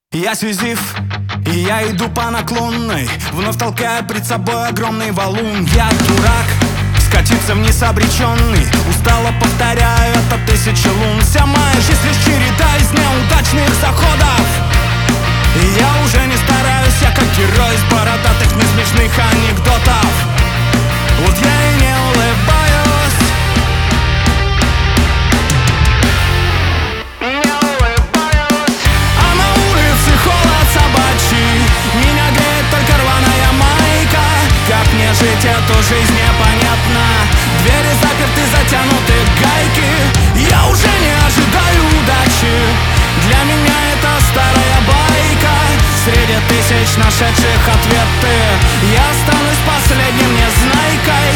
Я Сизиф, и я иду по наклонной, вновь толкая пред собой огромный валун. Я дурак, скатиться вниз обреченный, устало повторяю это тысячи лун. Вся моя жизнь лишь череда из неудачных заходов, и я уже не стараюсь, я как герой из бородатых несмешных анекдотов. Вот я и не улыбаюсь. Жить эту жизнь непонятно. Двери заперты, затянуты гайки. Я уже не ожидаю удачи. Для меня это старая байка. Среди тысяч нашедших ответы я останусь последним незнайкой.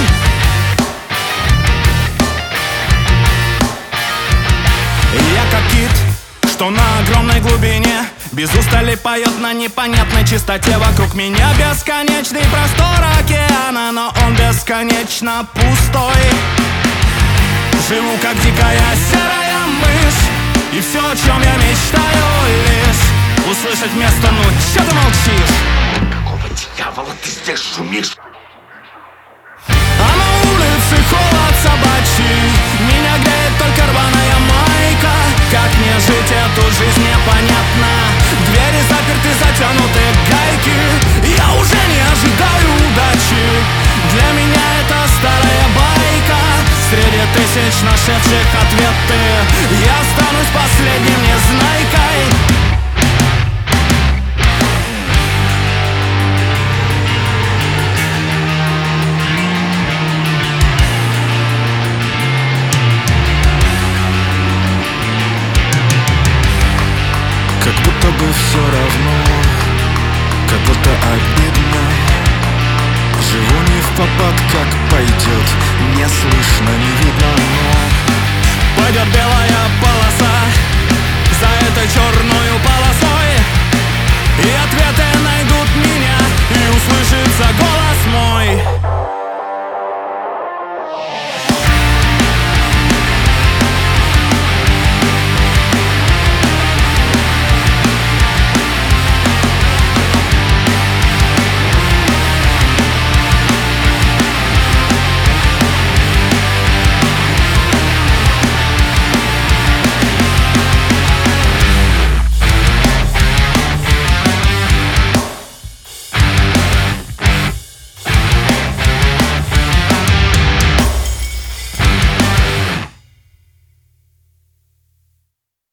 Я как кит, что на огромной глубине без устали поет на непонятной чистоте. Вокруг меня бесконечный простор океана, но он бесконечно пустой. Живу как дикая серая мышь, и все, о чем я мечтаю, лишь услышать вместо «ну, че ты молчишь?» Какого дьявола ты здесь шумишь? А на улице холод собачий, меня греет только рваная майка. Как мне жить эту жизнь непонятно. Двери заперты, затянуты гайки. Я уже не ожидаю удачи. Для меня это старая байка. Среди тысяч нашедших ответы я останусь последним незнайкой. Как будто бы все равно, как будто обидно. Живу не впопад, как пойдет, не слышно, не видно, но пойдет белая